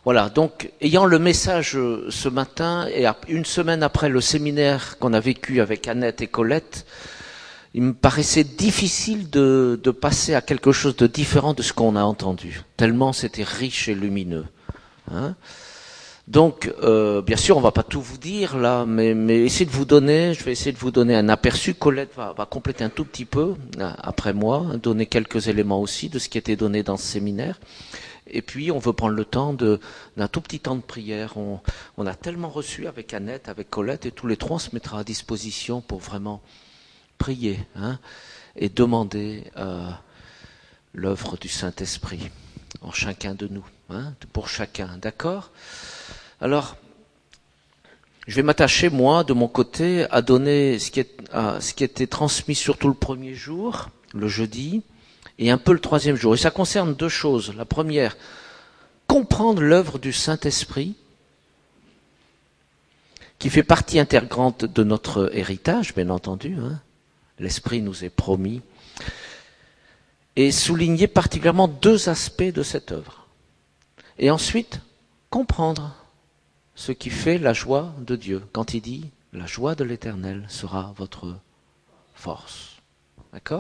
Voilà, donc ayant le message ce matin et une semaine après le séminaire qu'on a vécu avec Annette et Colette, il me paraissait difficile de passer à quelque chose de différent de ce qu'on a entendu, tellement c'était riche et lumineux. Hein. Donc, bien sûr, on va pas tout vous dire là, mais je vais essayer de vous donner un aperçu. Colette va compléter un tout petit peu après moi, donner quelques éléments aussi de ce qui était donné dans ce séminaire. Et puis, on veut prendre le temps d'un tout petit temps de prière. On a tellement reçu avec Annette, avec Colette, et tous les trois, on se mettra à disposition pour vraiment prier, hein, et demander l'œuvre du Saint-Esprit en chacun de nous, hein, pour chacun, d'accord ? Alors, je vais m'attacher, moi, de mon côté, à donner ce qui était transmis surtout le premier jour, le jeudi, et un peu le troisième jour. Et ça concerne deux choses. La première, comprendre l'œuvre du Saint-Esprit, qui fait partie intégrante de notre héritage, bien entendu. Hein. L'Esprit nous est promis. Et souligner particulièrement deux aspects de cette œuvre. Et ensuite, comprendre ce qui fait la joie de Dieu. Quand il dit, la joie de l'Éternel sera votre force. D'accord ?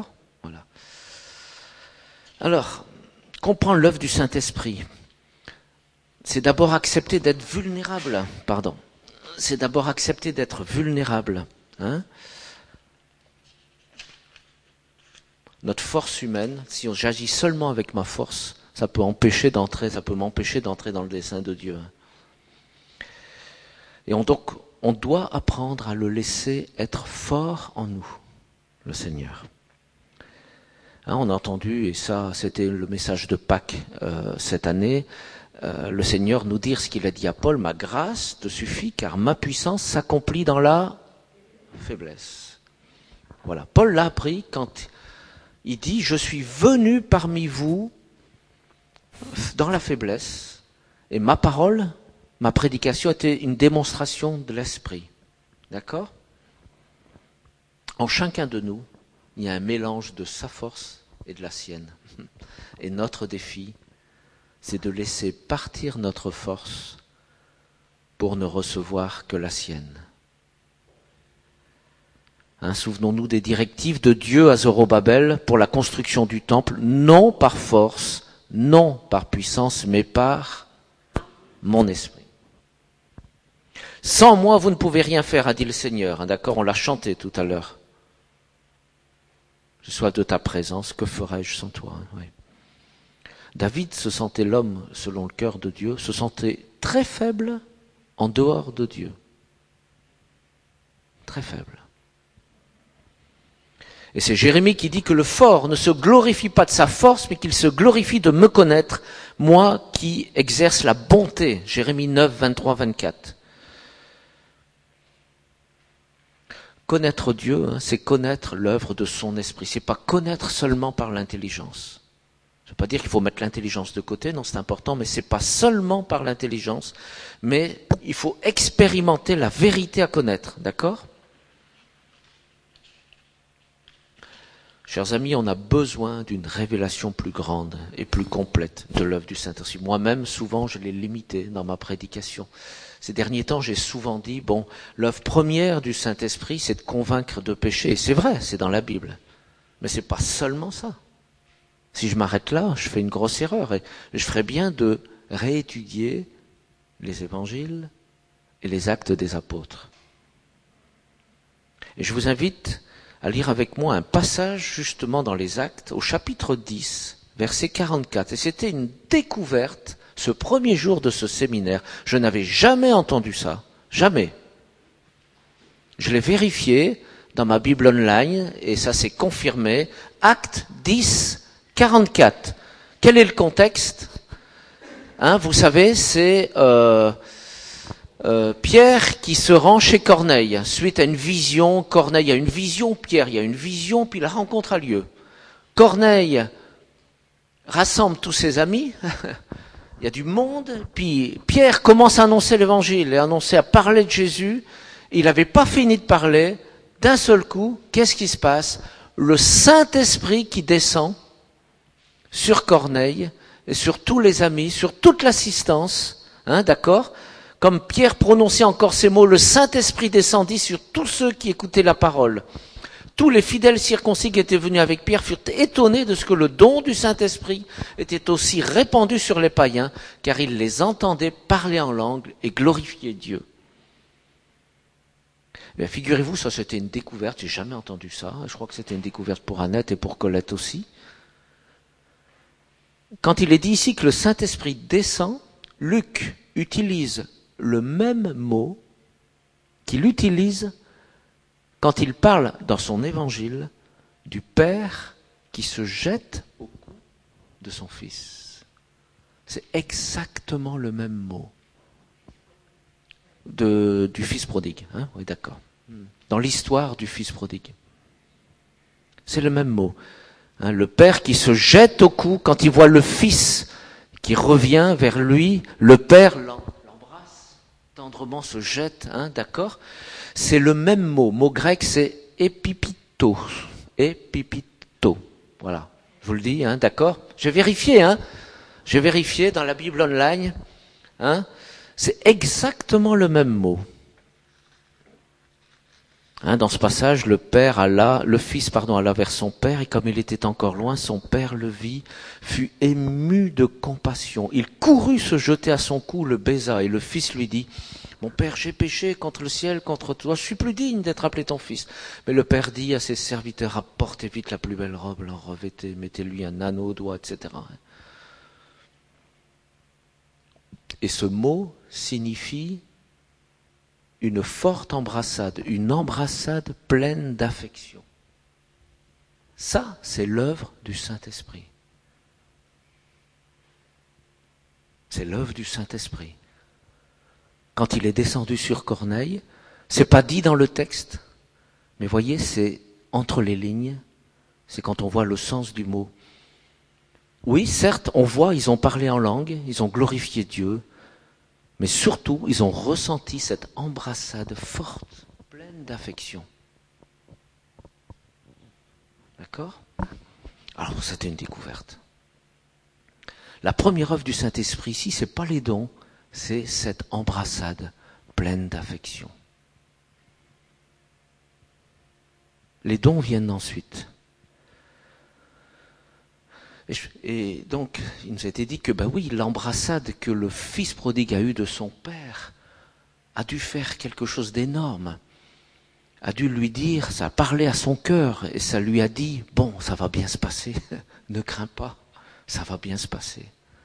Voilà. Alors, comprendre l'œuvre du Saint-Esprit, c'est d'abord accepter d'être vulnérable. C'est d'abord accepter d'être vulnérable. Hein ? Notre force humaine, si j'agis seulement avec ma force, ça peut m'empêcher d'entrer dans le dessein de Dieu. Et donc, on doit apprendre à le laisser être fort en nous, le Seigneur. Hein, on a entendu, et ça, c'était le message de Pâques cette année, le Seigneur nous dire ce qu'il a dit à Paul, ma grâce te suffit, car ma puissance s'accomplit dans la faiblesse. Voilà, Paul l'a appris quand il dit, je suis venu parmi vous dans la faiblesse, et ma parole, ma prédication était une démonstration de l'Esprit. D'accord ? En chacun de nous, il y a un mélange de sa force et de la sienne. Et notre défi, c'est de laisser partir notre force pour ne recevoir que la sienne. Hein, souvenons-nous des directives de Dieu à Zorobabel pour la construction du temple, non par force, non par puissance, mais par mon esprit. Sans moi, vous ne pouvez rien faire, a dit le Seigneur. Hein, d'accord, on l'a chanté tout à l'heure. Je sois de ta présence, que ferais-je sans toi ? Oui. David se sentait l'homme selon le cœur de Dieu, se sentait très faible en dehors de Dieu. Très faible. Et c'est Jérémie qui dit que le fort ne se glorifie pas de sa force, mais qu'il se glorifie de me connaître, moi qui exerce la bonté. Jérémie 9, 23, 24. Connaître Dieu, hein, c'est connaître l'œuvre de son esprit. C'est pas connaître seulement par l'intelligence. Ça ne veut pas dire qu'il faut mettre l'intelligence de côté, non, c'est important, mais c'est pas seulement par l'intelligence, mais il faut expérimenter la vérité à connaître, d'accord ? Chers amis, on a besoin d'une révélation plus grande et plus complète de l'œuvre du Saint-Esprit. Moi-même, souvent, je l'ai limité dans ma prédication. Ces derniers temps, j'ai souvent dit, l'œuvre première du Saint-Esprit, c'est de convaincre de péché. Et c'est vrai, c'est dans la Bible. Mais c'est pas seulement ça. Si je m'arrête là, je fais une grosse erreur. Et je ferais bien de réétudier les évangiles et les actes des apôtres. Et je vous invite à lire avec moi un passage justement dans les actes, au chapitre 10, verset 44. Et c'était une découverte, ce premier jour de ce séminaire. Je n'avais jamais entendu ça. Jamais. Je l'ai vérifié dans ma Bible online et ça s'est confirmé. Acte 10, 44. Quel est le contexte ? Hein, vous savez, c'est Pierre qui se rend chez Corneille suite à une vision. Corneille a une vision, Pierre il y a une vision, puis la rencontre a lieu. Corneille rassemble tous ses amis, il y a du monde, puis Pierre commence à annoncer l'évangile et à parler de Jésus. Il n'avait pas fini de parler, d'un seul coup, qu'est-ce qui se passe ? Le Saint-Esprit qui descend sur Corneille et sur tous les amis, sur toute l'assistance, d'accord? Comme Pierre prononçait encore ces mots, le Saint-Esprit descendit sur tous ceux qui écoutaient la parole. Tous les fidèles circoncis qui étaient venus avec Pierre furent étonnés de ce que le don du Saint-Esprit était aussi répandu sur les païens, car ils les entendaient parler en langue et glorifier Dieu. Bien, figurez-vous, ça c'était une découverte, j'ai jamais entendu ça. Je crois que c'était une découverte pour Annette et pour Colette aussi. Quand il est dit ici que le Saint-Esprit descend, Luc utilise le même mot qu'il utilise quand il parle dans son évangile du Père qui se jette au cou de son Fils. C'est exactement le même mot du Fils prodigue. Hein, oui, d'accord. Dans l'histoire du Fils prodigue. C'est le même mot. Hein, le Père qui se jette au cou quand il voit le Fils qui revient vers lui, le Père l'embrasse, tendrement se jette, hein, d'accord? C'est le même mot. Mot grec, c'est épipito. Épipito. Voilà. Je vous le dis, hein, d'accord? J'ai vérifié, hein. J'ai vérifié dans la Bible online, hein. C'est exactement le même mot. Hein, dans ce passage, le Fils alla vers son père, et comme il était encore loin, son père le vit, fut ému de compassion. Il courut se jeter à son cou, le baisa, et le fils lui dit, mon père, j'ai péché contre le ciel, contre toi, je suis plus digne d'être appelé ton fils. Mais le père dit à ses serviteurs, apportez vite la plus belle robe, l'en revêtez, mettez-lui un anneau au doigt, etc. Et ce mot signifie une forte embrassade, une embrassade pleine d'affection. Ça, c'est l'œuvre du Saint-Esprit. C'est l'œuvre du Saint-Esprit. Quand il est descendu sur Corneille, c'est pas dit dans le texte, mais voyez, c'est entre les lignes, c'est quand on voit le sens du mot. Oui, certes, on voit, ils ont parlé en langue, ils ont glorifié Dieu, mais surtout, ils ont ressenti cette embrassade forte, pleine d'affection. D'accord? Alors, c'était une découverte. La première œuvre du Saint-Esprit ici, c'est pas les dons, c'est cette embrassade pleine d'affection. Les dons viennent ensuite. Et donc, il nous a été dit que, ben oui, l'embrassade que le fils prodigue a eue de son père a dû faire quelque chose d'énorme. A dû lui dire, ça a parlé à son cœur, et ça lui a dit, bon, ça va bien se passer, ne crains pas, ça va bien se passer.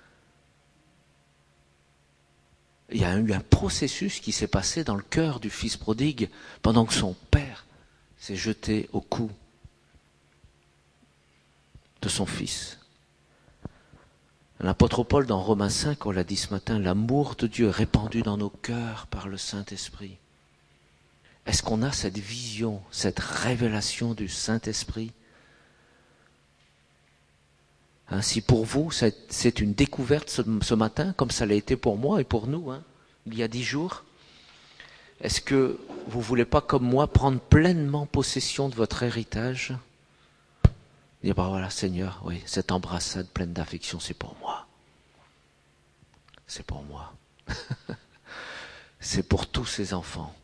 Il y a eu un processus qui s'est passé dans le cœur du fils prodigue pendant que son père s'est jeté au cou de son fils. L'apôtre Paul, dans Romains 5, on l'a dit ce matin, l'amour de Dieu est répandu dans nos cœurs par le Saint-Esprit. Est-ce qu'on a cette vision, cette révélation du Saint-Esprit? Hein, si pour vous, c'est une découverte ce matin, comme ça l'a été pour moi et pour nous, hein, il y a 10 jours, est-ce que vous ne voulez pas, comme moi, prendre pleinement possession de votre héritage? Dire, ben voilà, Seigneur, oui, cette embrassade pleine d'affection, c'est pour moi. C'est pour moi. C'est pour tous ces enfants.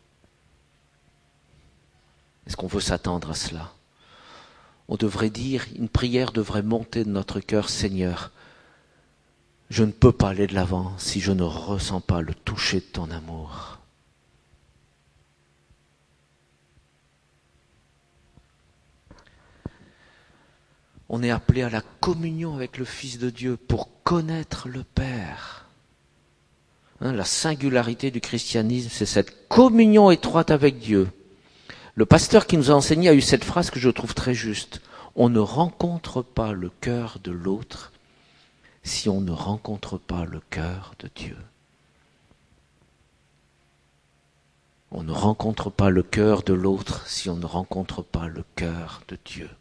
Est-ce qu'on veut s'attendre à cela? On devrait dire, une prière devrait monter de notre cœur, Seigneur, je ne peux pas aller de l'avant si je ne ressens pas le toucher de ton amour. On est appelé à la communion avec le Fils de Dieu pour connaître le Père. Hein, la singularité du christianisme, c'est cette communion étroite avec Dieu. Le pasteur qui nous a enseigné a eu cette phrase que je trouve très juste. On ne rencontre pas le cœur de l'autre si on ne rencontre pas le cœur de Dieu. On ne rencontre pas le cœur de l'autre si on ne rencontre pas le cœur de Dieu.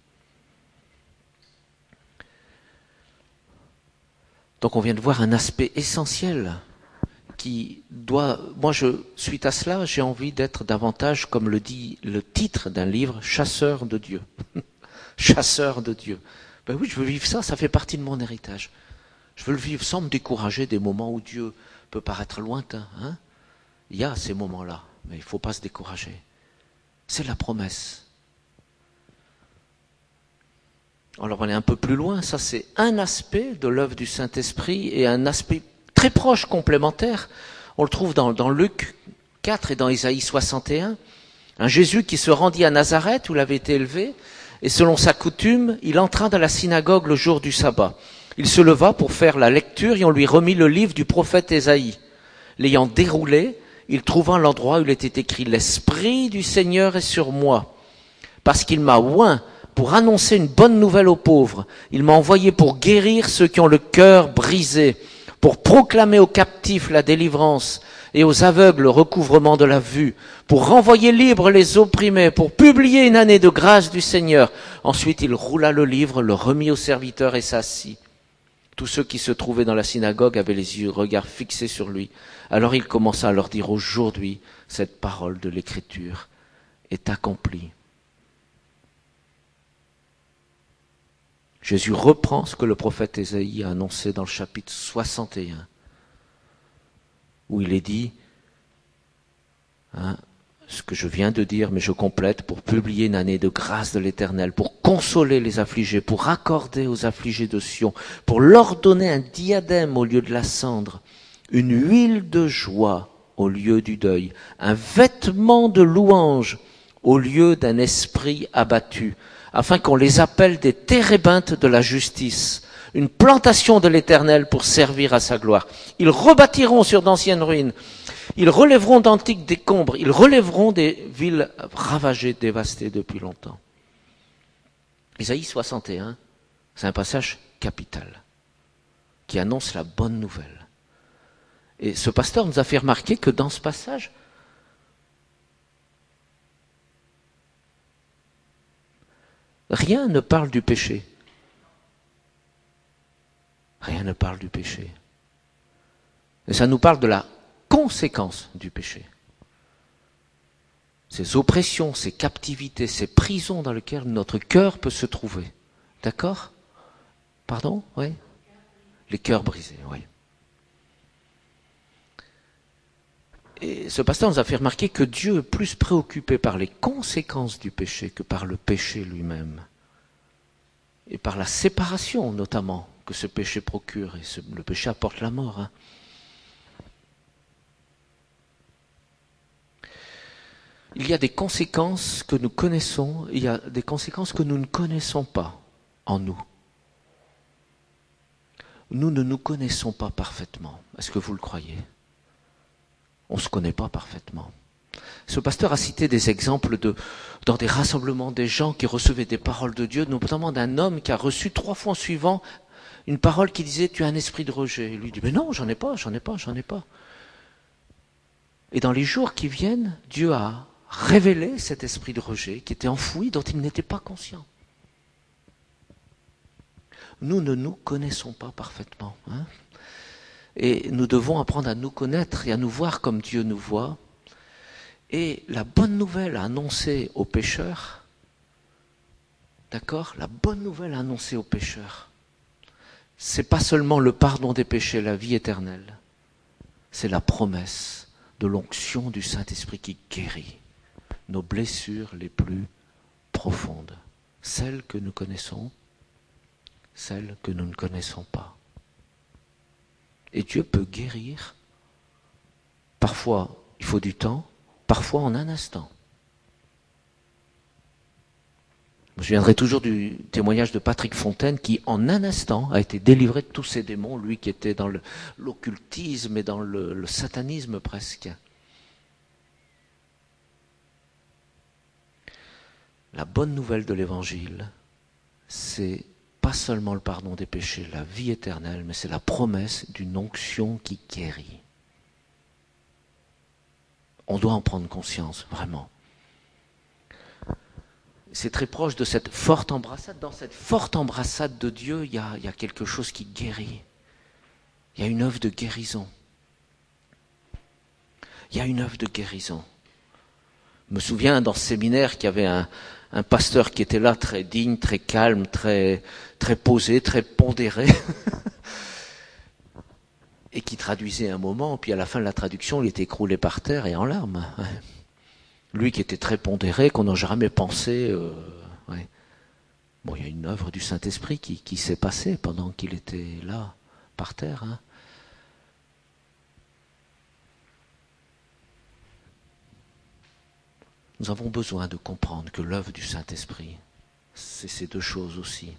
Donc on vient de voir un aspect essentiel qui doit... Moi, suite à cela, j'ai envie d'être davantage, comme le dit le titre d'un livre, chasseur de Dieu. Chasseur de Dieu. Ben oui, je veux vivre ça, ça fait partie de mon héritage. Je veux le vivre sans me décourager des moments où Dieu peut paraître lointain. Il y a ces moments-là, mais il ne faut pas se décourager. C'est la promesse. Alors on est un peu plus loin, ça c'est un aspect de l'œuvre du Saint-Esprit et un aspect très proche, complémentaire. On le trouve dans Luc 4 et dans Isaïe 61. Un Jésus qui se rendit à Nazareth où il avait été élevé et selon sa coutume, il entra dans la synagogue le jour du sabbat. Il se leva pour faire la lecture et on lui remit le livre du prophète Ésaïe. L'ayant déroulé, il trouva l'endroit où il était écrit « L'Esprit du Seigneur est sur moi, parce qu'il m'a oint pour annoncer une bonne nouvelle aux pauvres. Il m'a envoyé pour guérir ceux qui ont le cœur brisé, pour proclamer aux captifs la délivrance et aux aveugles le recouvrement de la vue, pour renvoyer libres les opprimés, pour publier une année de grâce du Seigneur. » Ensuite, il roula le livre, le remit aux serviteurs et s'assit. Tous ceux qui se trouvaient dans la synagogue avaient les yeux, regards fixés sur lui. Alors il commença à leur dire, aujourd'hui, cette parole de l'Écriture est accomplie. Jésus reprend ce que le prophète Ésaïe a annoncé dans le chapitre 61, où il est dit, ce que je viens de dire, mais je complète, pour publier une année de grâce de l'Éternel, pour consoler les affligés, pour accorder aux affligés de Sion, pour leur donner un diadème au lieu de la cendre, une huile de joie au lieu du deuil, un vêtement de louange au lieu d'un esprit abattu, afin qu'on les appelle des térébintes de la justice, une plantation de l'Éternel pour servir à sa gloire. Ils rebâtiront sur d'anciennes ruines, ils relèveront d'antiques décombres, ils relèveront des villes ravagées, dévastées depuis longtemps. Isaïe 61, c'est un passage capital qui annonce la bonne nouvelle. Et ce pasteur nous a fait remarquer que dans ce passage, rien ne parle du péché. Rien ne parle du péché. Et ça nous parle de la conséquence du péché. Ces oppressions, ces captivités, ces prisons dans lesquelles notre cœur peut se trouver. D'accord ? Pardon ? Oui ? Les cœurs brisés, oui. Et ce pasteur nous a fait remarquer que Dieu est plus préoccupé par les conséquences du péché que par le péché lui-même. Et par la séparation, notamment, que ce péché procure. Et le péché apporte la mort. Il y a des conséquences que nous connaissons, il y a des conséquences que nous ne connaissons pas en nous. Nous ne nous connaissons pas parfaitement. Est-ce que vous le croyez ? On ne se connaît pas parfaitement. Ce pasteur a cité des exemples dans des rassemblements des gens qui recevaient des paroles de Dieu, notamment d'un homme qui a reçu 3 fois en suivant une parole qui disait « Tu as un esprit de rejet ». Il lui dit « Mais non, j'en ai pas. » Et dans les jours qui viennent, Dieu a révélé cet esprit de rejet qui était enfoui, dont il n'était pas conscient. Nous ne nous connaissons pas parfaitement. Et nous devons apprendre à nous connaître et à nous voir comme Dieu nous voit. Et la bonne nouvelle à annoncer aux pécheurs, d'accord ? La bonne nouvelle à annoncer aux pécheurs, c'est pas seulement le pardon des péchés, la vie éternelle. C'est la promesse de l'onction du Saint-Esprit qui guérit nos blessures les plus profondes. Celles que nous connaissons, celles que nous ne connaissons pas. Et Dieu peut guérir. Parfois, il faut du temps, parfois en un instant. Je me souviendrai toujours du témoignage de Patrick Fontaine qui, en un instant, a été délivré de tous ses démons, lui qui était dans l'occultisme et dans le satanisme presque. La bonne nouvelle de l'Évangile, c'est pas seulement le pardon des péchés, la vie éternelle, mais c'est la promesse d'une onction qui guérit. On doit en prendre conscience, vraiment. C'est très proche de cette forte embrassade. Dans cette forte embrassade de Dieu, il y a quelque chose qui guérit. Il y a une œuvre de guérison. Il y a une œuvre de guérison. Je me souviens dans ce séminaire qu'il y avait un pasteur qui était là, très digne, très calme, très posé, très pondéré. et qui traduisait un moment, puis à la fin de la traduction, il était écroulé par terre et en larmes. Lui qui était très pondéré, qu'on n'a jamais pensé... ouais. Bon, il y a une œuvre du Saint-Esprit qui s'est passée pendant qu'il était là, par terre. Hein. Nous avons besoin de comprendre que l'œuvre du Saint-Esprit, c'est ces deux choses aussi.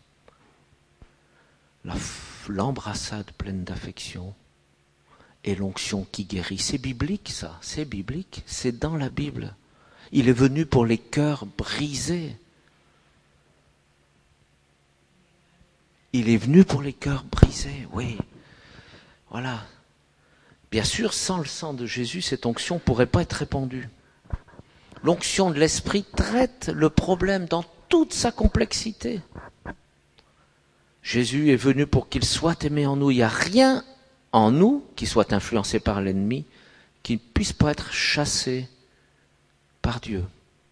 L'embrassade pleine d'affection et l'onction qui guérit. C'est biblique ça, c'est biblique, c'est dans la Bible. Il est venu pour les cœurs brisés. Il est venu pour les cœurs brisés, oui. Voilà. Bien sûr, sans le sang de Jésus, cette onction ne pourrait pas être répandue. L'onction de l'Esprit traite le problème dans toute sa complexité. Jésus est venu pour qu'il soit aimé en nous. Il n'y a rien en nous qui soit influencé par l'ennemi, qui ne puisse pas être chassé par Dieu.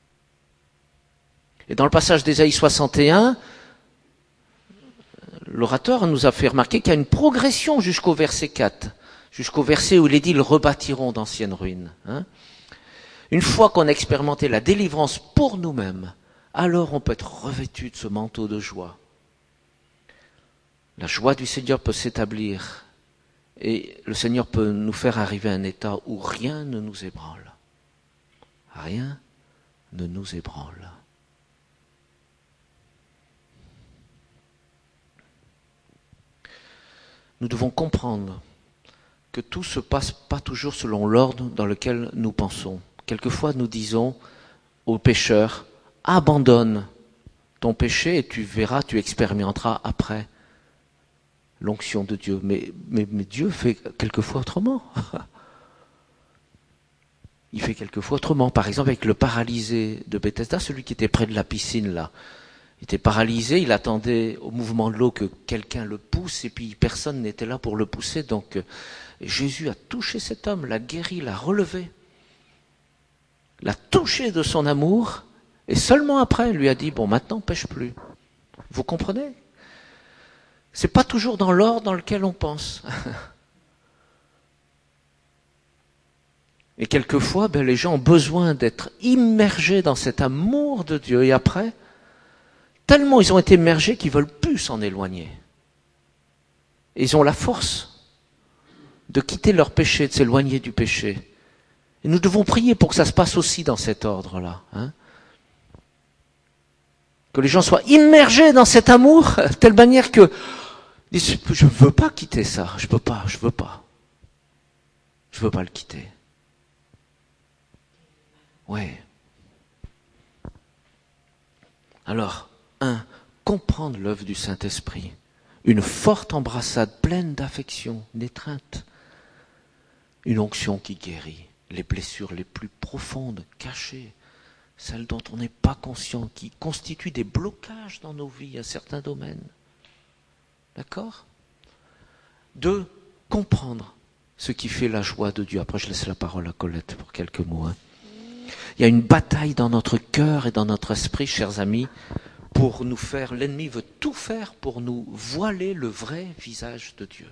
Et dans le passage d'Ésaïe 61, l'orateur nous a fait remarquer qu'il y a une progression jusqu'au verset 4, jusqu'au verset où il est dit « Ils rebâtiront d'anciennes ruines ». Une fois qu'on a expérimenté la délivrance pour nous-mêmes, alors on peut être revêtu de ce manteau de joie. La joie du Seigneur peut s'établir et le Seigneur peut nous faire arriver à un état où rien ne nous ébranle. Rien ne nous ébranle. Nous devons comprendre que tout ne se passe pas toujours selon l'ordre dans lequel nous pensons. Quelquefois, nous disons aux pécheurs, abandonne ton péché et tu verras, tu expérimenteras après l'onction de Dieu. Mais Dieu fait quelquefois autrement. Il fait quelquefois autrement. Par exemple, avec le paralysé de Bethesda, celui qui était près de la piscine, là. Il était paralysé, il attendait au mouvement de l'eau que quelqu'un le pousse, et puis personne n'était là pour le pousser. Donc, Jésus a touché cet homme, l'a guéri, l'a relevé. L'a touché de son amour, et seulement après, lui a dit, bon, maintenant, pêche plus. Vous comprenez? C'est pas toujours dans l'ordre dans lequel on pense. Et quelquefois, les gens ont besoin d'être immergés dans cet amour de Dieu, et après, tellement ils ont été immergés qu'ils veulent plus s'en éloigner. Et ils ont la force de quitter leur péché, de s'éloigner du péché. Et nous devons prier pour que ça se passe aussi dans cet ordre-là. Hein. Que les gens soient immergés dans cet amour, de telle manière que je ne veux pas quitter ça, je veux pas le quitter. Oui. Alors, comprendre l'œuvre du Saint-Esprit, une forte embrassade pleine d'affection, d'étreinte, une onction qui guérit les blessures les plus profondes, cachées, celles dont on n'est pas conscient, qui constituent des blocages dans nos vies à certains domaines. D'accord ? 2, comprendre ce qui fait la joie de Dieu. Après, je laisse la parole à Colette pour quelques mots. Hein. Il y a une bataille dans notre cœur et dans notre esprit, chers amis, pour nous faire, l'ennemi veut tout faire pour nous voiler le vrai visage de Dieu.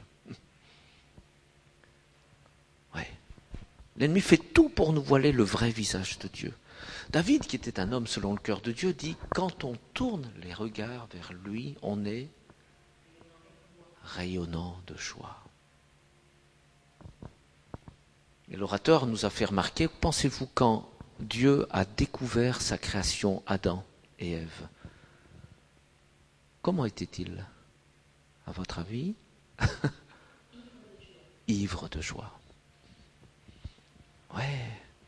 Ouais. L'ennemi fait tout pour nous voiler le vrai visage de Dieu. David, qui était un homme selon le cœur de Dieu, dit « Quand on tourne les regards vers lui, on est rayonnant de joie. » Et l'orateur nous a fait remarquer, pensez-vous quand Dieu a découvert sa création, Adam et Ève, comment était-il, à votre avis? Ivre de joie. Ouais.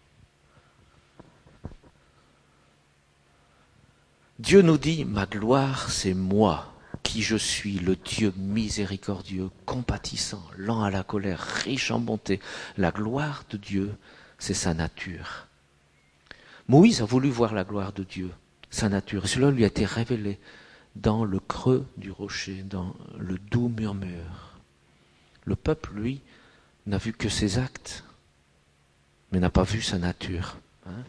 Dieu nous dit, ma gloire, c'est moi, qui je suis, le Dieu miséricordieux, compatissant, lent à la colère, riche en bonté. La gloire de Dieu, c'est sa nature. Moïse a voulu voir la gloire de Dieu, sa nature, et cela lui a été révélé dans le creux du rocher, dans le doux murmure. Le peuple, lui, n'a vu que ses actes, mais n'a pas vu sa nature. Hein?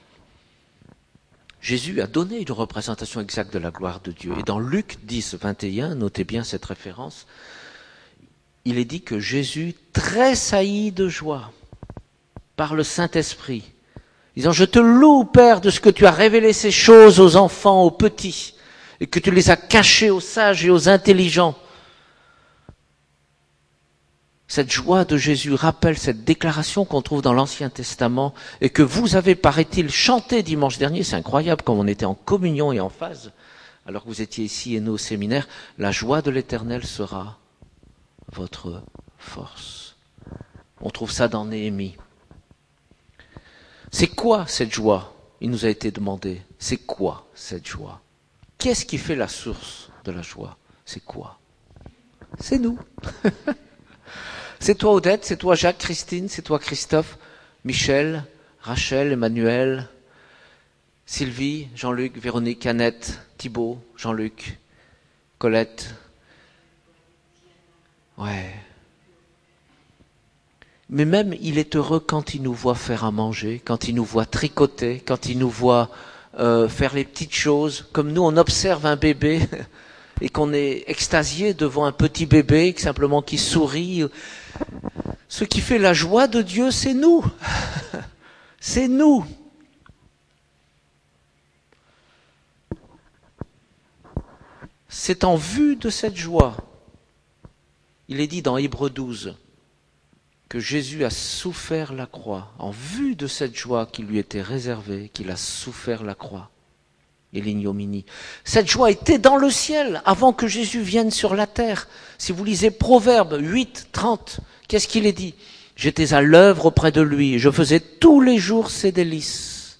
Jésus a donné une représentation exacte de la gloire de Dieu. Et dans Luc 10, 21, notez bien cette référence, il est dit que Jésus tressaillit de joie par le Saint-Esprit, disant « Je te loue, Père, de ce que tu as révélé ces choses aux enfants, aux petits, et que tu les as cachées aux sages et aux intelligents. » Cette joie de Jésus rappelle cette déclaration qu'on trouve dans l'Ancien Testament et que vous avez, paraît-il, chanté dimanche dernier. C'est incroyable comme on était en communion et en phase. Alors que vous étiez ici et nous au séminaire, la joie de l'Éternel sera votre force. On trouve ça dans Néhémie. C'est quoi cette joie? Il nous a été demandé. C'est quoi cette joie? Qu'est-ce qui fait la source de la joie? C'est quoi? C'est nous. C'est toi Odette, c'est toi Jacques, Christine, c'est toi Christophe, Michel, Rachel, Emmanuel, Sylvie, Jean-Luc, Véronique, Annette, Thibault, Jean-Luc, Colette. Ouais. Mais même il est heureux quand il nous voit faire à manger, quand il nous voit tricoter, quand il nous voit faire les petites choses. Comme nous on observe un bébé et qu'on est extasié devant un petit bébé simplement qui sourit. Ce qui fait la joie de Dieu, c'est nous. C'est nous. C'est en vue de cette joie. Il est dit dans Hébreux 12 que Jésus a souffert la croix, en vue de cette joie qui lui était réservée, qu'il a souffert la croix et l'ignominie. Cette joie était dans le ciel avant que Jésus vienne sur la terre. Si vous lisez Proverbes 8, 30, qu'est-ce qu'il est dit? J'étais à l'œuvre auprès de lui, je faisais tous les jours ses délices.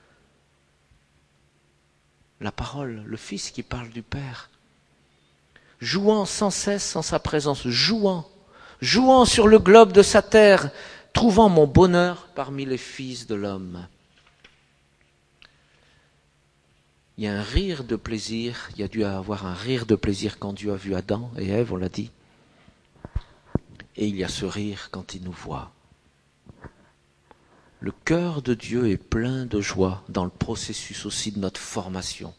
La parole, le Fils qui parle du Père. Jouant sans cesse en sa présence, jouant sur le globe de sa terre, trouvant mon bonheur parmi les fils de l'homme. Il y a un rire de plaisir, il y a dû avoir un rire de plaisir quand Dieu a vu Adam et Ève, on l'a dit. Et il y a ce rire quand il nous voit. Le cœur de Dieu est plein de joie dans le processus aussi de notre formation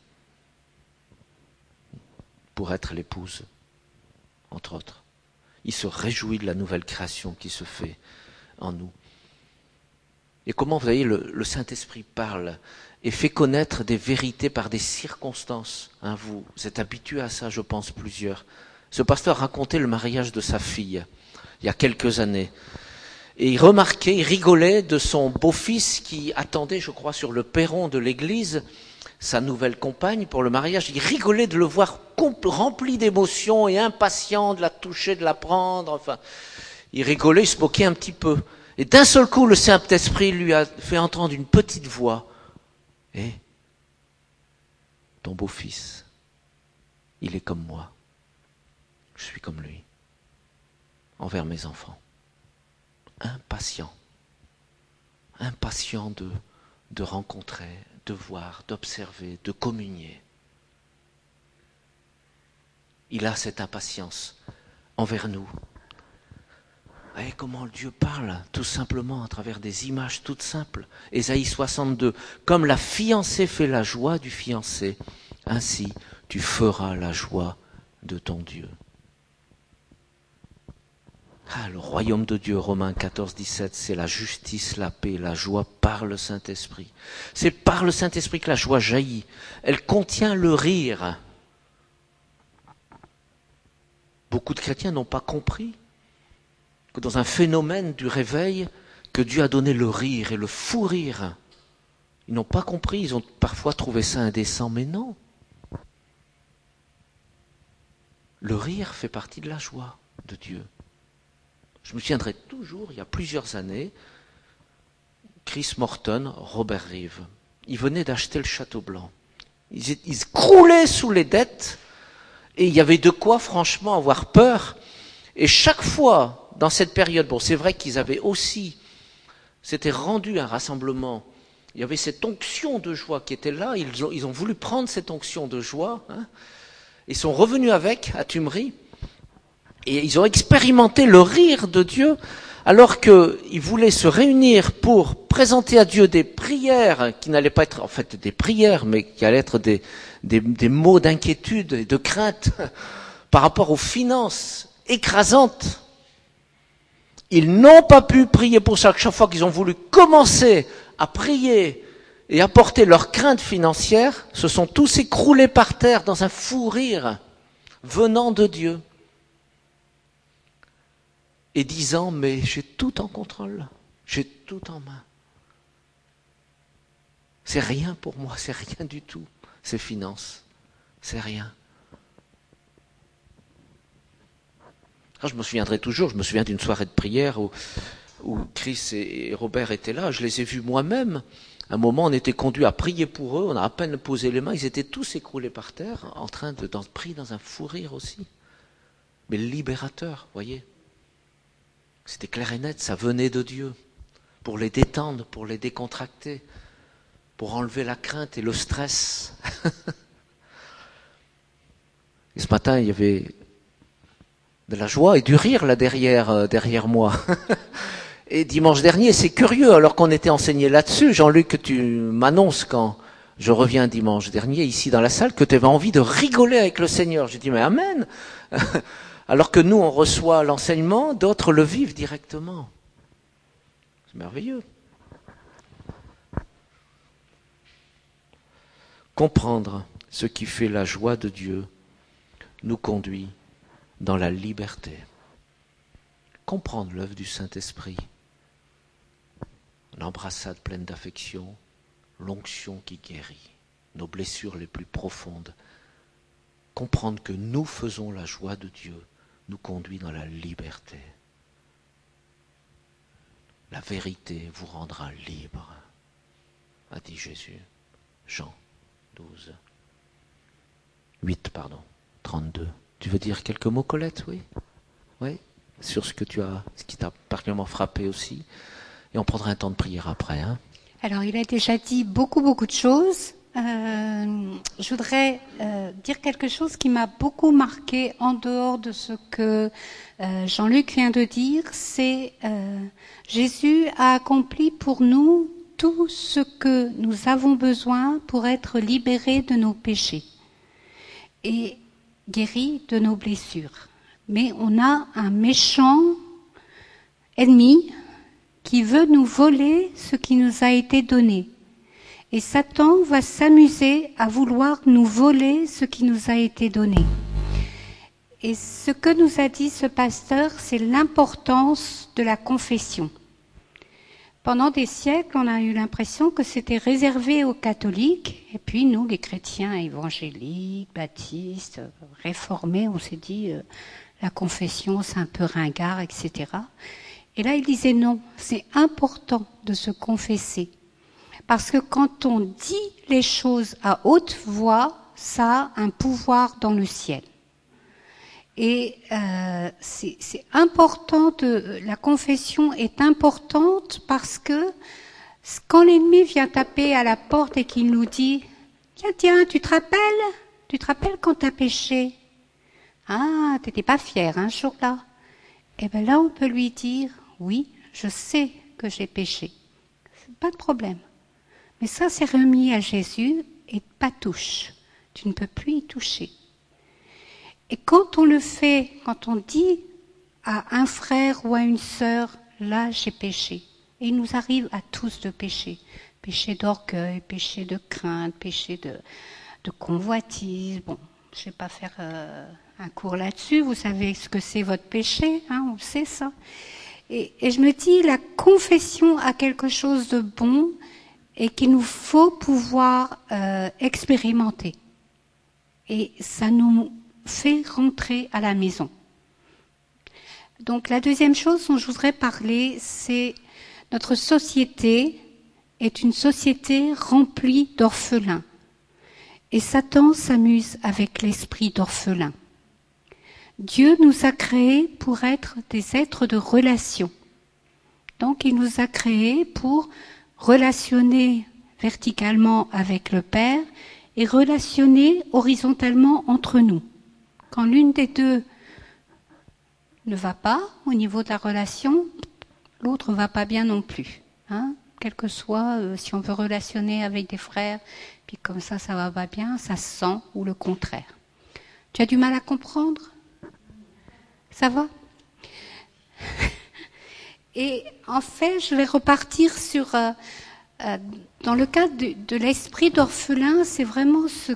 pour être l'épouse, entre autres. Il se réjouit de la nouvelle création qui se fait en nous. Et comment, vous voyez, le Saint-Esprit parle et fait connaître des vérités par des circonstances. Vous êtes habitués à ça, je pense, plusieurs. Ce pasteur racontait le mariage de sa fille il y a quelques années. Et il remarquait, il rigolait de son beau-fils qui attendait, je crois, sur le perron de l'église, sa nouvelle compagne pour le mariage. Il rigolait de le voir rempli d'émotions et impatient de la toucher, de la prendre. Enfin, il rigolait, il se moquait un petit peu. Et d'un seul coup, le Saint-Esprit lui a fait entendre une petite voix. Et ton beau-fils, il est comme moi. Je suis comme lui, envers mes enfants. Impatient de rencontrer, de voir, d'observer, de communier. Il a cette impatience envers nous. Et comment Dieu parle, tout simplement, à travers des images toutes simples. Ésaïe 62, comme la fiancée fait la joie du fiancé, ainsi tu feras la joie de ton Dieu. Le royaume de Dieu, Romains 14, 17, c'est la justice, la paix, la joie par le Saint-Esprit. C'est par le Saint-Esprit que la joie jaillit. Elle contient le rire. Beaucoup de chrétiens n'ont pas compris que dans un phénomène du réveil, que Dieu a donné le rire et le fou rire. Ils n'ont pas compris, ils ont parfois trouvé ça indécent, mais non. Le rire fait partie de la joie de Dieu. Je me souviendrai toujours, il y a plusieurs années, Chris Morton, Robert Reeve, ils venaient d'acheter le Château Blanc. Ils croulaient sous les dettes et il y avait de quoi franchement avoir peur. Et chaque fois, dans cette période, bon c'est vrai qu'ils avaient aussi, s'était rendu un rassemblement, il y avait cette onction de joie qui était là, ils ont voulu prendre cette onction de joie, ils sont revenus avec à Tumerie, et ils ont expérimenté le rire de Dieu, alors qu'ils voulaient se réunir pour présenter à Dieu des prières qui n'allaient pas être en fait des prières, mais qui allaient être des mots d'inquiétude et de crainte par rapport aux finances écrasantes Ils n'ont pas pu prier pour ça. Chaque fois qu'ils ont voulu commencer à prier et apporter leurs craintes financières, se sont tous écroulés par terre dans un fou rire venant de Dieu. Et disant, mais j'ai tout en contrôle, j'ai tout en main. C'est rien pour moi, c'est rien du tout, ces finances, c'est rien. Alors, je me souviendrai toujours, je me souviens d'une soirée de prière où Chris et Robert étaient là, je les ai vus moi-même. À un moment, on était conduits à prier pour eux, on a à peine posé les mains, ils étaient tous écroulés par terre, en train de prier dans un fou rire aussi. Mais libérateur, voyez. C'était clair et net, ça venait de Dieu, pour les détendre, pour les décontracter, pour enlever la crainte et le stress. Et ce matin, il y avait de la joie et du rire là derrière moi. Et dimanche dernier, c'est curieux, alors qu'on était enseigné là-dessus, Jean-Luc, tu m'annonces quand je reviens dimanche dernier ici dans la salle que tu avais envie de rigoler avec le Seigneur. J'ai dit, mais amen. Alors que nous, on reçoit l'enseignement, d'autres le vivent directement. C'est merveilleux. Comprendre ce qui fait la joie de Dieu nous conduit dans la liberté. Comprendre l'œuvre du Saint-Esprit, l'embrassade pleine d'affection, l'onction qui guérit, nos blessures les plus profondes. Comprendre que nous faisons la joie de Dieu nous conduit dans la liberté. La vérité vous rendra libre, a dit Jésus. Jean 12. 8, 32. Tu veux dire quelques mots, Colette, oui? Oui, sur ce qui t'a particulièrement frappé aussi. Et on prendra un temps de prière après. Hein. Alors, il a déjà dit beaucoup de choses. Je voudrais dire quelque chose qui m'a beaucoup marqué en dehors de ce que Jean-Luc vient de dire. C'est Jésus a accompli pour nous tout ce que nous avons besoin pour être libérés de nos péchés et guéris de nos blessures. Mais on a un méchant ennemi qui veut nous voler ce qui nous a été donné. Et Satan va s'amuser à vouloir nous voler ce qui nous a été donné. Et ce que nous a dit ce pasteur, c'est l'importance de la confession. Pendant des siècles, on a eu l'impression que c'était réservé aux catholiques. Et puis nous, les chrétiens évangéliques, baptistes, réformés, on s'est dit la confession, c'est un peu ringard, etc. Et là, il disait non, c'est important de se confesser. Parce que quand on dit les choses à haute voix, ça a un pouvoir dans le ciel. Et c'est important, la confession est importante parce que quand l'ennemi vient taper à la porte et qu'il nous dit « Tiens, tu te rappelles quand tu as péché ? Ah, t'étais pas fier un jour-là. » Et bien là, on peut lui dire « Oui, je sais que j'ai péché. Pas de problème. Mais ça, c'est remis à Jésus et pas touche. Tu ne peux plus y toucher. » Et quand on le fait, quand on dit à un frère ou à une sœur, là j'ai péché, et il nous arrive à tous de pécher, péché d'orgueil, péché de crainte, péché de convoitise, bon, je ne vais pas faire un cours là-dessus, vous savez ce que c'est votre péché, hein, on sait ça. Et je me dis, la confession a quelque chose de bon et qu'il nous faut pouvoir expérimenter. Et ça nous fait rentrer à la maison. Donc la deuxième chose dont je voudrais parler, c'est notre société est une société remplie d'orphelins. Et Satan s'amuse avec l'esprit d'orphelin. Dieu nous a créés pour être des êtres de relation. Donc il nous a créés pour relationner verticalement avec le Père et relationner horizontalement entre nous. Quand l'une des deux ne va pas au niveau de la relation, l'autre ne va pas bien non plus. Hein, quel que soit, si on veut relationner avec des frères, puis comme ça va pas bien, ça se sent, ou le contraire. Tu as du mal à comprendre ? Ça va ? Et en fait, je vais repartir sur... dans le cadre de l'esprit d'orphelin, c'est vraiment ce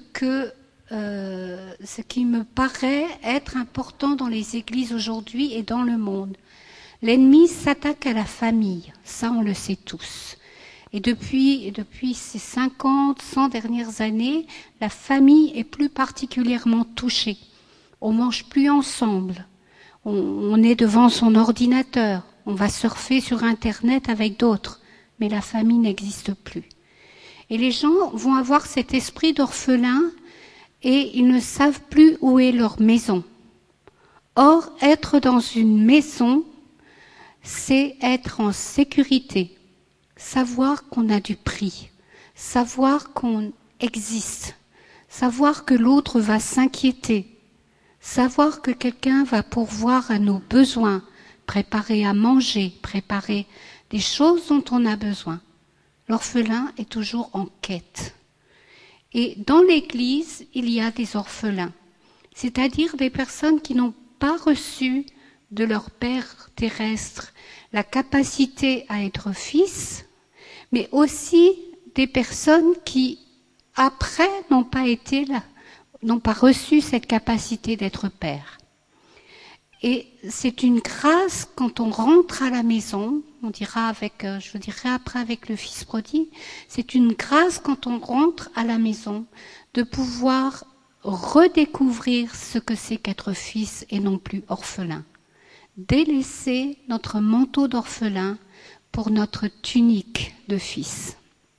qui me paraît être important dans les églises aujourd'hui et dans le monde. L'ennemi s'attaque à la famille, ça on le sait tous. Et depuis ces 50, 100 dernières années, la famille est plus particulièrement touchée. On mange plus ensemble, on est devant son ordinateur, on va surfer sur Internet avec d'autres, mais la famille n'existe plus. Et les gens vont avoir cet esprit d'orphelin et ils ne savent plus où est leur maison. Or, être dans une maison, c'est être en sécurité, savoir qu'on a du prix, savoir qu'on existe, savoir que l'autre va s'inquiéter, savoir que quelqu'un va pourvoir à nos besoins, préparer à manger, préparer des choses dont on a besoin. L'orphelin est toujours en quête. Et dans l'Église, il y a des orphelins, c'est-à-dire des personnes qui n'ont pas reçu de leur Père terrestre la capacité à être fils, mais aussi des personnes qui, après, n'ont pas reçu cette capacité d'être père. Et c'est une grâce quand on rentre à la maison, je dirais après avec le fils prodigue, c'est une grâce quand on rentre à la maison de pouvoir redécouvrir ce que c'est qu'être fils et non plus orphelin. Délaisser notre manteau d'orphelin pour notre tunique de fils.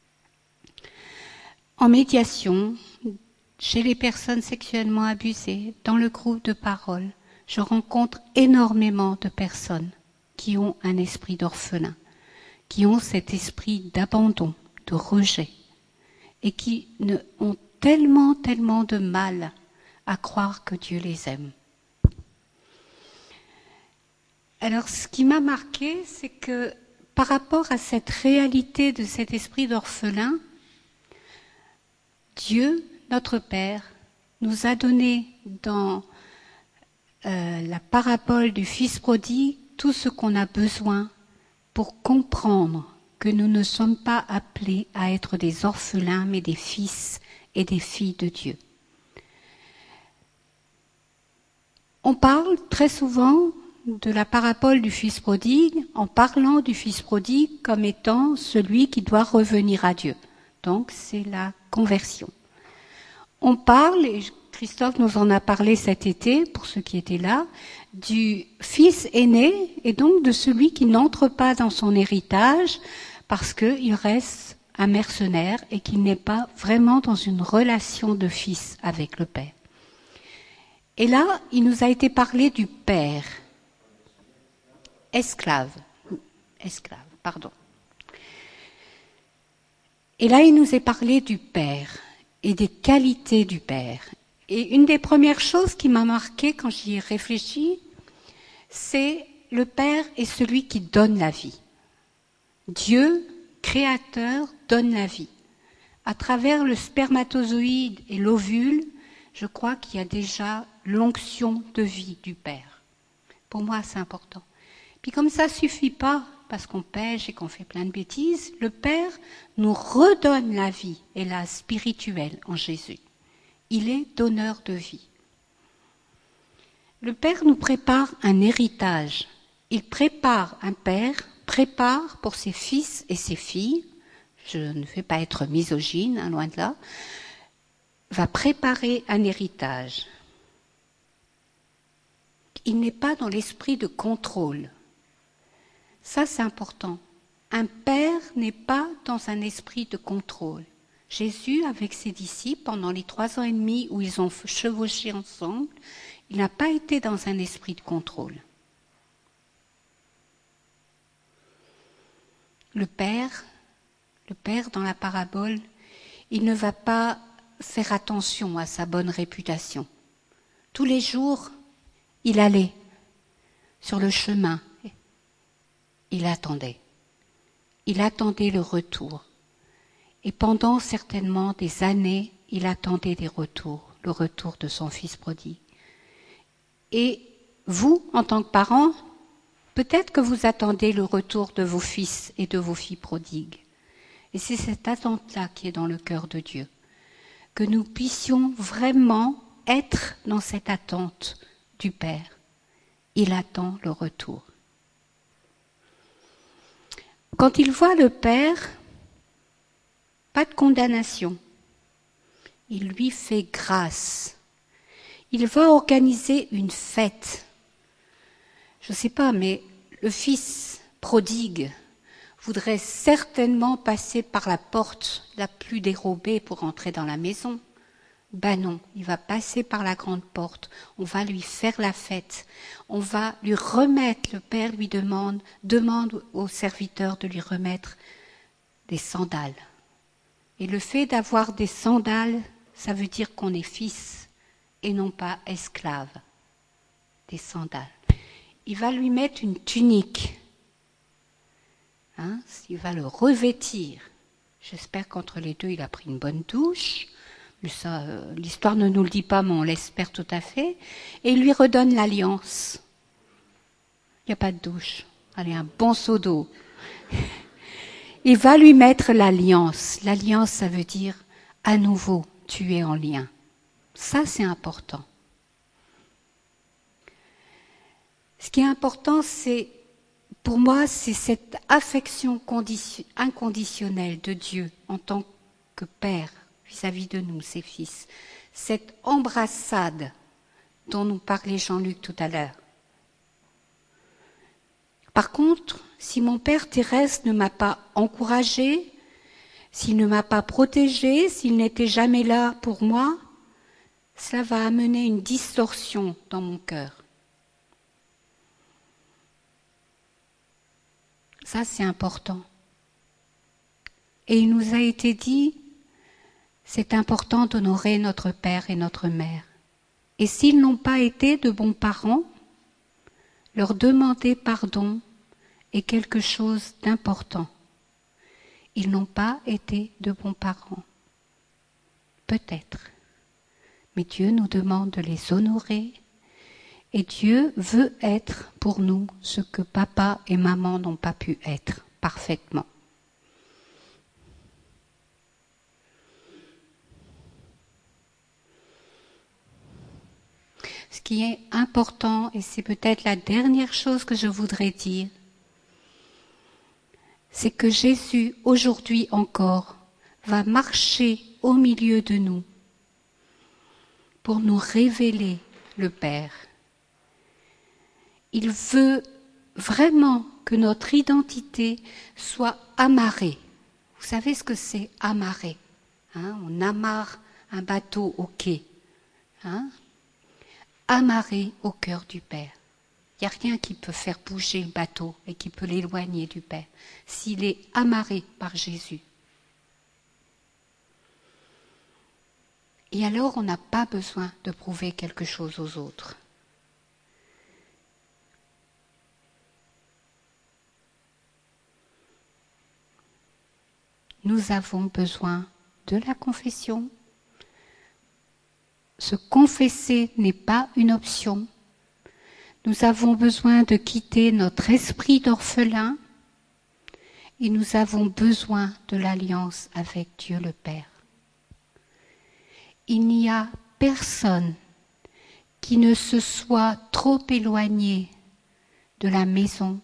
En médiation, chez les personnes sexuellement abusées, dans le groupe de parole, je rencontre énormément de personnes qui ont un esprit d'orphelin, qui ont cet esprit d'abandon, de rejet, et qui ont tellement de mal à croire que Dieu les aime. Alors, ce qui m'a marqué, c'est que par rapport à cette réalité de cet esprit d'orphelin, Dieu, notre Père, nous a donné dans la parabole du Fils prodigue tout ce qu'on a besoin pour comprendre que nous ne sommes pas appelés à être des orphelins, mais des fils et des filles de Dieu. On parle très souvent de la parabole du Fils prodigue en parlant du Fils prodigue comme étant celui qui doit revenir à Dieu. Donc c'est la conversion. On parle, et Christophe nous en a parlé cet été, pour ceux qui étaient là, du fils aîné et donc de celui qui n'entre pas dans son héritage parce qu'il reste un mercenaire et qu'il n'est pas vraiment dans une relation de fils avec le père. Et là, il nous a été parlé du père. Esclave, pardon. Et là, il nous est parlé du père et des qualités du père. Et une des premières choses qui m'a marquée quand j'y ai réfléchi, c'est le Père est celui qui donne la vie. Dieu, créateur, donne la vie. À travers le spermatozoïde et l'ovule, je crois qu'il y a déjà l'onction de vie du Père. Pour moi, c'est important. Puis comme ça ne suffit pas, parce qu'on pêche et qu'on fait plein de bêtises, le Père nous redonne la vie, et la spirituelle en Jésus. Il est donneur de vie. Le Père nous prépare un héritage. Il prépare, un Père prépare pour ses fils et ses filles, je ne vais pas être misogyne, hein, loin de là, va préparer un héritage. Il n'est pas dans l'esprit de contrôle. Ça, c'est important. Un père n'est pas dans un esprit de contrôle. Jésus, avec ses disciples, pendant les 3 ans et demi où ils ont chevauché ensemble, il n'a pas été dans un esprit de contrôle. Le père dans la parabole, il ne va pas faire attention à sa bonne réputation. Tous les jours, il allait sur le chemin. Il attendait. Il attendait le retour. Et pendant certainement des années, il attendait le retour de son fils prodigue. Et vous, en tant que parents, Peut-être que vous attendez le retour de vos fils et de vos filles prodigues. Et c'est cette attente-là qui est dans le cœur de Dieu. Que nous puissions vraiment être dans cette attente du Père. Il attend le retour. Quand il voit le Père, pas de condamnation. Il lui fait grâce. Il va organiser une fête. Je ne sais pas, mais le fils prodigue voudrait certainement passer par la porte la plus dérobée pour entrer dans la maison. Ben non, il va passer par la grande porte. On va lui faire la fête. On va lui remettre, le Père lui demande au serviteur de lui remettre des sandales. Et le fait d'avoir des sandales, ça veut dire qu'on est fils et non pas esclave. Des sandales. Il va lui mettre une tunique. Il va le revêtir. J'espère qu'entre les deux, il a pris une bonne douche. Mais ça, l'histoire ne nous le dit pas, mais on l'espère tout à fait. Et il lui redonne l'alliance. Il n'y a pas de douche. Allez, un bon seau d'eau. Il va lui mettre l'alliance. L'alliance, ça veut dire, à nouveau, tu es en lien. Ça, c'est important. Ce qui est important, pour moi, c'est cette affection inconditionnelle de Dieu en tant que Père vis-à-vis de nous, ses fils. Cette embrassade dont nous parlait Jean-Luc tout à l'heure. Par contre, si mon Père terrestre ne m'a pas encouragé, s'il ne m'a pas protégé, s'il n'était jamais là pour moi, cela va amener une distorsion dans mon cœur. Ça, c'est important. Et il nous a été dit, c'est important d'honorer notre père et notre mère. Et s'ils n'ont pas été de bons parents, leur demander pardon est quelque chose d'important. Ils n'ont pas été de bons parents. Peut-être. Mais Dieu nous demande de les honorer. Et Dieu veut être pour nous ce que papa et maman n'ont pas pu être parfaitement. Ce qui est important, et c'est peut-être la dernière chose que je voudrais dire, c'est que Jésus, aujourd'hui encore, va marcher au milieu de nous pour nous révéler le Père. Il veut vraiment que notre identité soit amarrée. Vous savez ce que c'est amarrer, on amarre un bateau au quai. Amarré au cœur du Père. Il n'y a rien qui peut faire bouger le bateau et qui peut l'éloigner du Père, s'il est amarré par Jésus. Et alors, on n'a pas besoin de prouver quelque chose aux autres. Nous avons besoin de la confession. Se confesser n'est pas une option. Nous avons besoin de quitter notre esprit d'orphelin et nous avons besoin de l'alliance avec Dieu le Père. Il n'y a personne qui ne se soit trop éloigné de la maison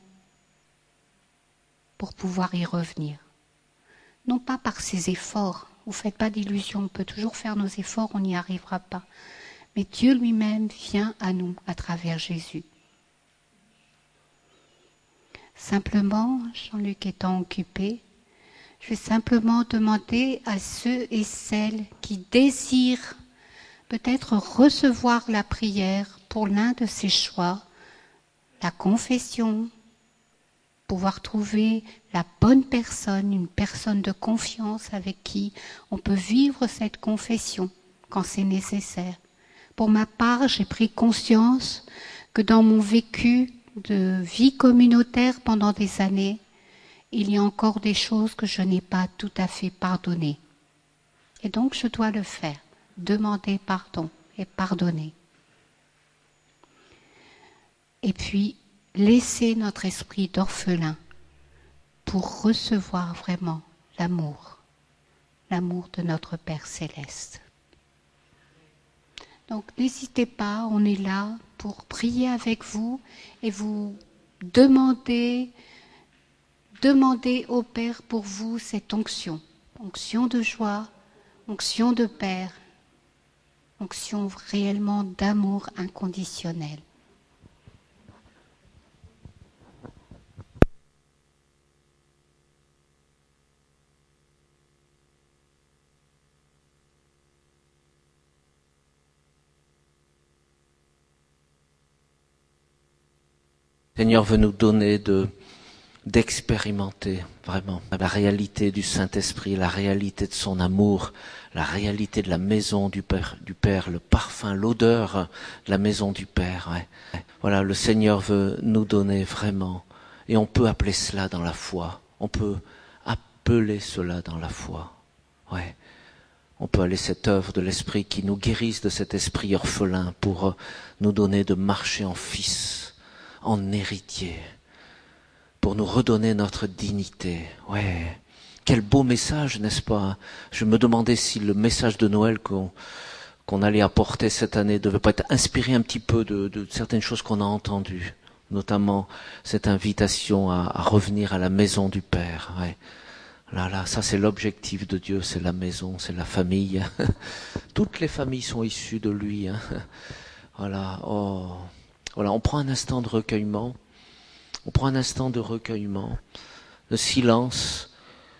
pour pouvoir y revenir. Non pas par ses efforts, vous ne faites pas d'illusions, on peut toujours faire nos efforts, on n'y arrivera pas. Mais Dieu lui-même vient à nous à travers Jésus. Simplement, Jean-Luc étant occupé, je vais simplement demander à ceux et celles qui désirent peut-être recevoir la prière pour l'un de ces choix, la confession, pouvoir trouver la bonne personne, une personne de confiance avec qui on peut vivre cette confession quand c'est nécessaire. Pour ma part, j'ai pris conscience que dans mon vécu de vie communautaire pendant des années, il y a encore des choses que je n'ai pas tout à fait pardonnées. Et donc je dois le faire, demander pardon et pardonner. Et puis, laisser notre esprit d'orphelin pour recevoir vraiment l'amour de notre Père céleste. Donc n'hésitez pas, on est là pour prier avec vous et vous demander au Père pour vous cette onction de joie, onction de Père, onction réellement d'amour inconditionnel. Le Seigneur veut nous donner d'expérimenter vraiment la réalité du Saint-Esprit, la réalité de son amour, la réalité de la maison du Père, le parfum, l'odeur de la maison du Père. Ouais. Voilà, le Seigneur veut nous donner vraiment, et on peut appeler cela dans la foi. On peut appeler cela dans la foi. Ouais. On peut aller cette œuvre de l'Esprit qui nous guérisse de cet esprit orphelin pour nous donner de marcher en fils, en héritier, pour nous redonner notre dignité. Ouais, quel beau message, n'est-ce pas? Je me demandais si le message de Noël qu'on allait apporter cette année devait pas être inspiré un petit peu de certaines choses qu'on a entendues, notamment cette invitation à revenir à la maison du Père. Ouais. Là, ça c'est l'objectif de Dieu, c'est la maison, c'est la famille. Toutes les familles sont issues de lui. Hein. Voilà, oh. Voilà, on prend un instant de recueillement. On prend un instant de recueillement, de silence,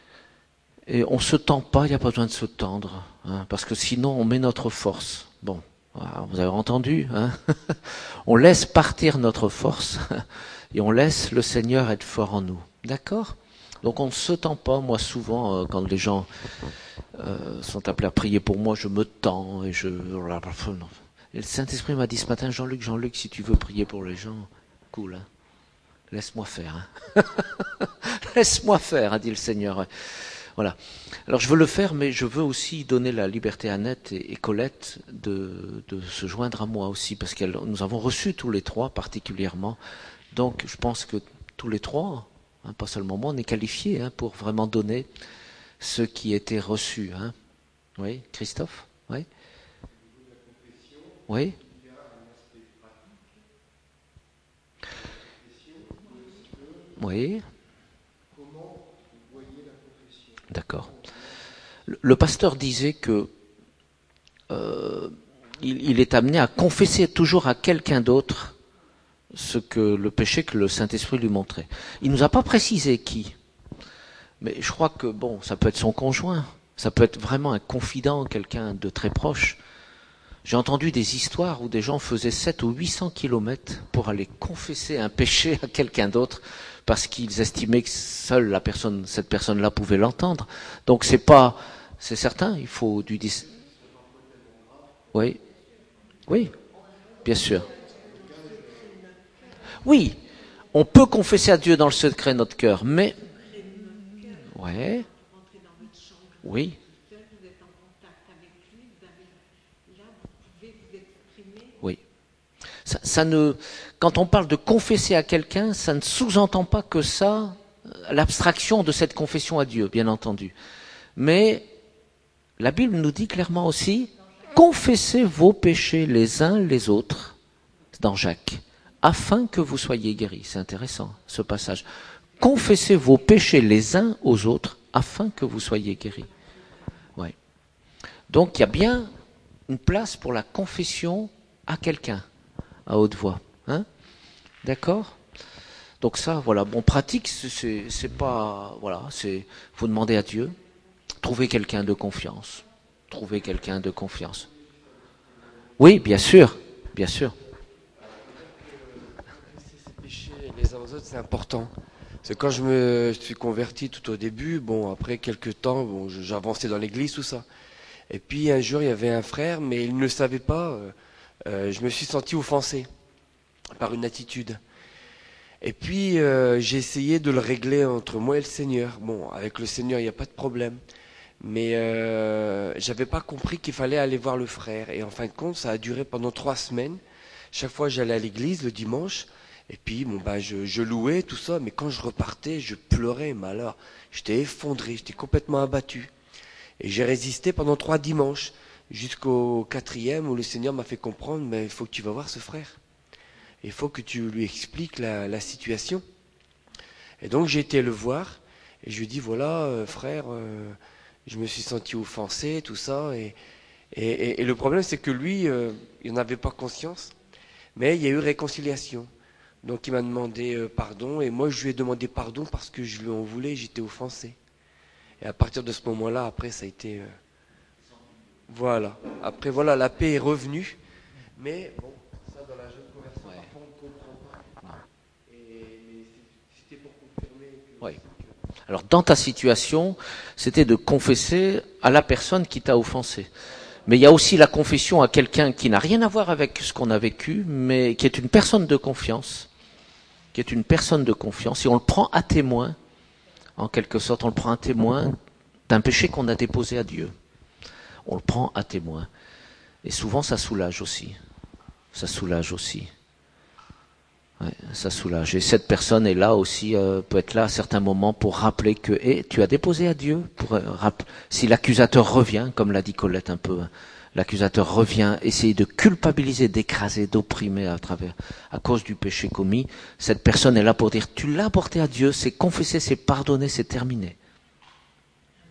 et on se tend pas, il n'y a pas besoin de se tendre, hein, parce que sinon on met notre force. Bon, voilà, vous avez entendu, hein. On laisse partir notre force, et on laisse le Seigneur être fort en nous. D'accord? Donc on ne se tend pas. Moi souvent, quand les gens sont appelés à prier pour moi, je me tends, et et le Saint-Esprit m'a dit ce matin, Jean-Luc, si tu veux prier pour les gens, cool, hein. Laisse-moi faire. Hein. Laisse-moi faire, a dit le Seigneur. Voilà. Alors je veux le faire, mais je veux aussi donner la liberté à Annette et Colette de se joindre à moi aussi, parce que nous avons reçu tous les trois particulièrement. Donc je pense que tous les trois, hein, pas seulement moi, on est qualifiés, hein, pour vraiment donner ce qui était reçu. Hein. Oui, Christophe? Oui. Oui. Oui. D'accord. Le pasteur disait que il est amené à confesser toujours à quelqu'un d'autre ce que le péché que le Saint-Esprit lui montrait. Il nous a pas précisé qui, mais je crois que bon, ça peut être son conjoint, ça peut être vraiment un confident, quelqu'un de très proche. J'ai entendu des histoires où des gens faisaient 700 ou 800 kilomètres pour aller confesser un péché à quelqu'un d'autre parce qu'ils estimaient que seule cette personne-là pouvait l'entendre. Donc c'est certain, il faut du Oui, oui, bien sûr. Oui, on peut confesser à Dieu dans le secret de notre cœur, mais ouais, oui. Oui. Quand on parle de confesser à quelqu'un, ça ne sous-entend pas que ça, l'abstraction de cette confession à Dieu, bien entendu. Mais la Bible nous dit clairement aussi, confessez vos péchés les uns les autres, dans Jacques, afin que vous soyez guéris. C'est intéressant, ce passage. Confessez vos péchés les uns aux autres, afin que vous soyez guéris. Ouais. Donc il y a bien une place pour la confession à quelqu'un, à haute voix. Hein? D'accord? Donc ça, voilà, bon, pratique, c'est pas, voilà, faut demander à Dieu, trouver quelqu'un de confiance. Trouver quelqu'un de confiance. Oui, bien sûr, bien sûr. Ces péchés les uns aux autres, c'est important. C'est quand je me suis converti tout au début, bon, après quelques temps, bon, j'avançais dans l'église, tout ça. Et puis un jour, il y avait un frère, mais il ne le savait pas. Je me suis senti offensé par une attitude. Et puis j'ai essayé de le régler entre moi et le Seigneur. Bon, avec le Seigneur, il n'y a pas de problème. Mais j'avais pas compris qu'il fallait aller voir le frère. Et en fin de compte, ça a duré pendant 3 semaines. Chaque fois, j'allais à l'église le dimanche. Et puis, bon, ben, je louais, tout ça, mais quand je repartais, je pleurais, mais alors, j'étais effondré, j'étais complètement abattu. Et j'ai résisté pendant 3 dimanches, jusqu'au 4e, où le Seigneur m'a fait comprendre, mais il faut que tu vas voir ce frère. Il faut que tu lui expliques la situation. Et donc, j'ai été le voir, et je lui ai dit, voilà, frère, je me suis senti offensé, tout ça, et le problème, c'est que lui, il n'en avait pas conscience, mais il y a eu réconciliation. Donc il m'a demandé pardon, et moi je lui ai demandé pardon parce que je lui en voulais, j'étais offensé. Et à partir de ce moment-là, après ça a été... voilà. Après voilà, la paix est revenue, mais bon, ça dans la jeune conversion, parfois on ne comprend pas. Et c'était pour confirmer que... Oui. Alors dans ta situation, c'était de confesser à la personne qui t'a offensé. Mais il y a aussi la confession à quelqu'un qui n'a rien à voir avec ce qu'on a vécu, mais qui est une personne de confiance, et on le prend à témoin, en quelque sorte, on le prend à témoin d'un péché qu'on a déposé à Dieu. On le prend à témoin. Et souvent, ça soulage aussi. Ouais, ça soulage. Et cette personne est là aussi, peut être là à certains moments pour rappeler que tu as déposé à Dieu. Si l'accusateur revient, comme l'a dit Colette un peu, l'accusateur revient, essayer de culpabiliser, d'écraser, d'opprimer à cause du péché commis, cette personne est là pour dire, tu l'as apporté à Dieu, c'est confessé, c'est pardonné, c'est terminé. D'accord ?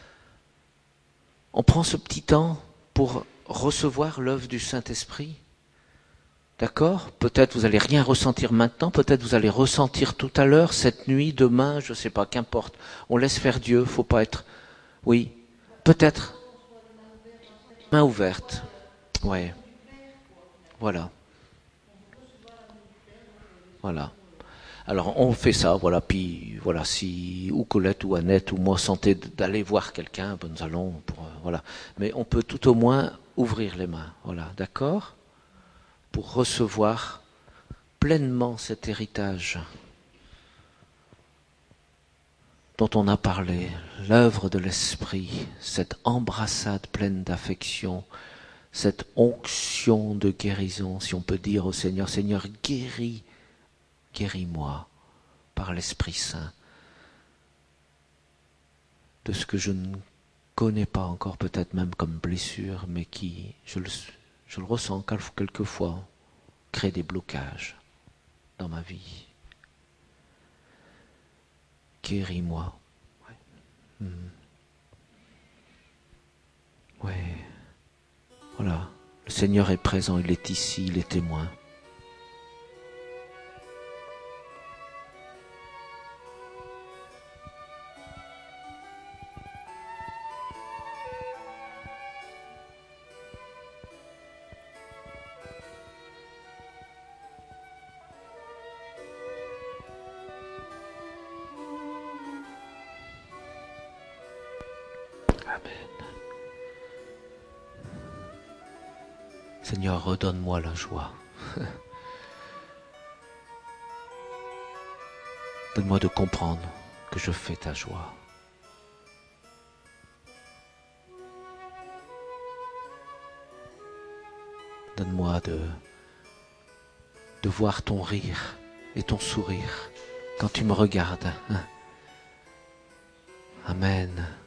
On prend ce petit temps pour recevoir l'œuvre du Saint-Esprit. D'accord ? Peut-être vous allez rien ressentir maintenant, peut-être vous allez ressentir tout à l'heure, cette nuit, demain, je sais pas, qu'importe. On laisse faire Dieu, faut pas être... Oui, peut-être. Main ouverte. Ouais. Voilà. Voilà. Alors on fait ça, voilà, puis voilà, si ou Colette ou Annette ou moi sentez d'aller voir quelqu'un, ben, nous allons pour voilà. Mais on peut tout au moins ouvrir les mains, voilà, d'accord ? Pour recevoir pleinement cet héritage dont on a parlé, l'œuvre de l'Esprit, cette embrassade pleine d'affection, cette onction de guérison, si on peut dire au Seigneur, Seigneur, guéris-moi par l'Esprit Saint de ce que je ne connais pas encore, peut-être même comme blessure, mais qui, je le ressens quelquefois, crée des blocages dans ma vie. Guéris-moi. Ouais. Ouais. Voilà. Le Seigneur est présent, il est ici, il est témoin. Amen. Seigneur, redonne-moi la joie. Donne-moi de comprendre que je fais ta joie. Donne-moi de voir ton rire et ton sourire quand tu me regardes. Amen.